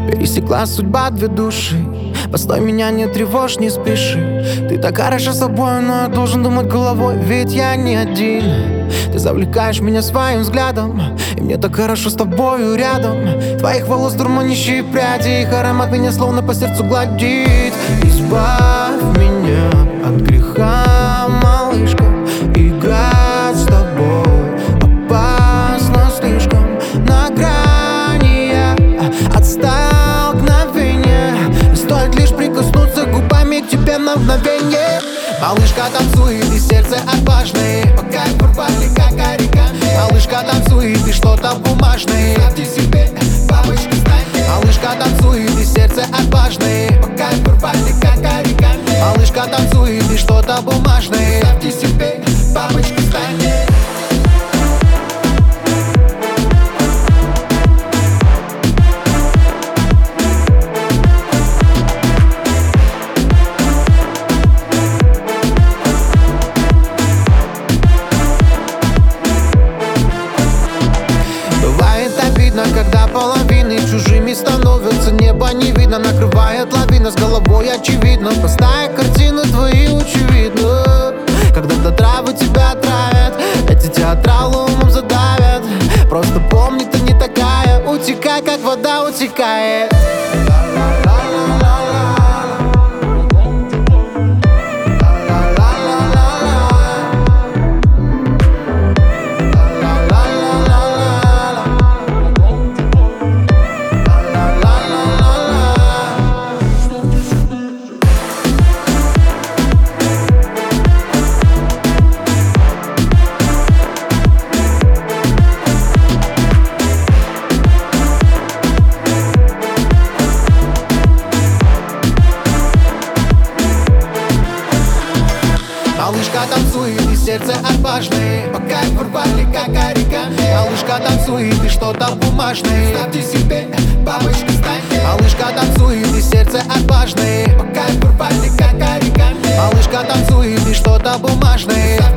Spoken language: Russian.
Пересекла судьба две души. Постой, меня не тревожь, не спеши. Ты так хороша собой, но я должен думать головой, ведь я не один. Ты завлекаешь меня своим взглядом, и мне так хорошо с тобою рядом. Твоих волос дурманящие пряди, их аромат меня словно по сердцу гладит. Избавь меня от греха, малышка. Играть с тобой опасно слишком. На грани я от столкновения. Стоит лишь прикоснуться губами к тебе на мгновение. Малышка танцует, и сердце отважное, пока порвали, как оригами. Малышка танцует, и что-то бумажное. Ставьте себе бабочки, станьте. Малышка танцует, и сердце отважное, пока порвали, как оригами. Малышка танцует, и что-то бумажное. Ставьте себе бабочки, станьте. Когда половины чужими становятся, небо не видно, накрывает лавина с головой, очевидно. Простая картина твои очевидно. Когда-то травы тебя отравят, эти театралы умом задавят. Просто помни, ты не такая, утекай, как вода утекает. Малышка танцует, и сердце отважное, пока порвали, как оригами. Малышка танцует, и что-то бумажное. Ставьте себе бабочки, станьте. Малышка танцует, и сердце отважное, пока порвали, как оригами. Малышка танцует, и что-то бумажное.